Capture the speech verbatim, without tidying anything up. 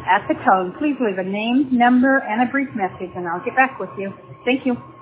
at the tone, please leave a name, number, and a brief message, and I'll get back with you. Thank you.